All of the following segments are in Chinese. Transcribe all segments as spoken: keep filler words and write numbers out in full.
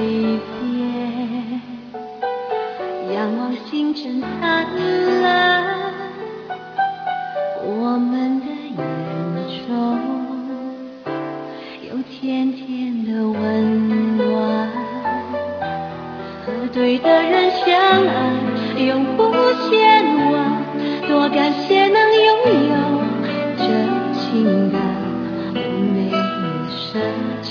别，仰望星辰灿烂，我们的眼中有甜甜的温暖，和对的人相爱，永不嫌晚。多感谢能拥有这情感，我没有奢求，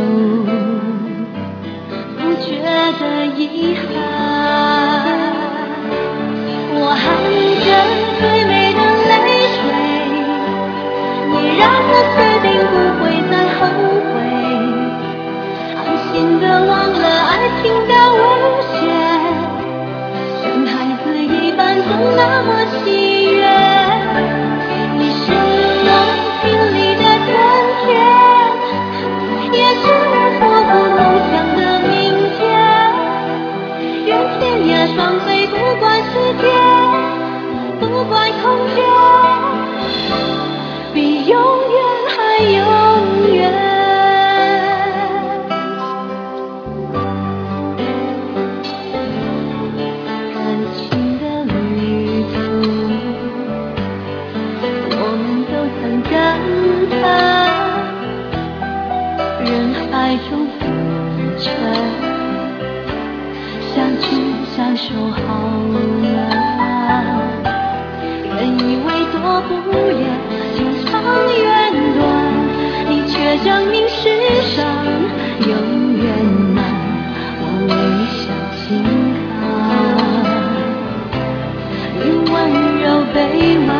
不觉得遗憾。我含着最美的泪水，你让我确定不会再后悔，安心的忘了爱情的危险，像孩子一般总那么喜悦。你是我心里的春天，也是我托付梦想的明天。愿天涯双飞，不管时间，不管空间，比永远还永远。感情的旅途，我们都曾感叹，人海中浮沉，相知相守好难。原以为做不了情长远短，你却证明世上永远难。我微笑轻看，你温柔背弯。